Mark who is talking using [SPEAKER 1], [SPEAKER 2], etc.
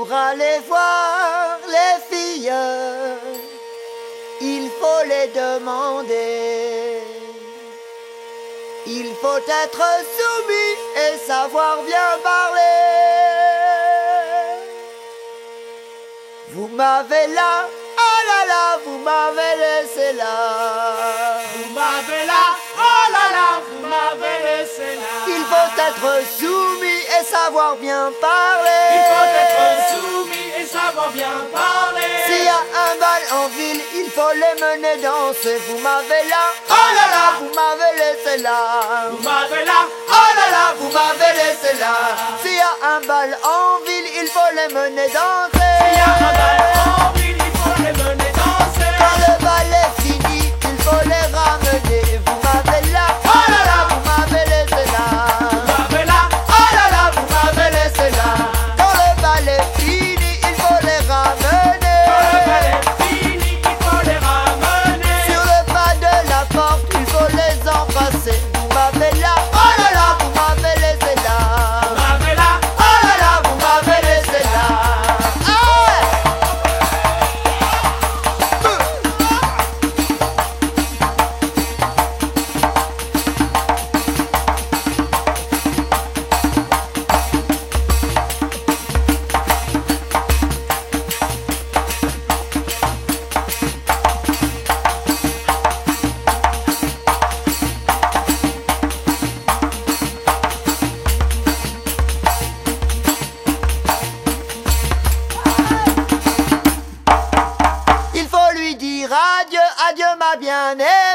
[SPEAKER 1] Pour aller voir les filles, il faut les demander. Il faut être soumis et savoir bien parler. Vous m'avez là, oh là là, vous m'avez laissé là.
[SPEAKER 2] Vous m'avez là, oh là là, vous m'avez laissé là.
[SPEAKER 1] Il faut être soumis et savoir bien parler.
[SPEAKER 2] Il faut être soumis et savoir bien parler.
[SPEAKER 1] S'il y a un bal en ville, il faut les mener danser. Vous m'avez là,
[SPEAKER 2] oh là là,
[SPEAKER 1] vous m'avez laissé là.
[SPEAKER 2] vous m'avez là, oh là là,
[SPEAKER 1] Vous m'avez laissé là. S'il y a un bal en ville, il faut les mener danser.
[SPEAKER 2] il y a un bal en ville, il faut les mener danser.
[SPEAKER 1] Quand le bal est fini, il faut les ramener. Vous m'avez là,
[SPEAKER 2] oh là là,
[SPEAKER 1] vous m'avez laissé là.
[SPEAKER 2] vous m'avez là, oh là là, vous m'avez laissé là.
[SPEAKER 1] Quand le bal est fini, il faut les ramener.
[SPEAKER 2] Quand le bal est fini, il faut les ramener.
[SPEAKER 1] Sur le pas de la porte, il faut les embrasser. Vous m'avez là, oh là là, vous m'avez laissé là.
[SPEAKER 2] Vous m'avez là, oh là là, vous m'avez laissé là.
[SPEAKER 1] Il faut lui dire adieu, adieu ma bien-aimée.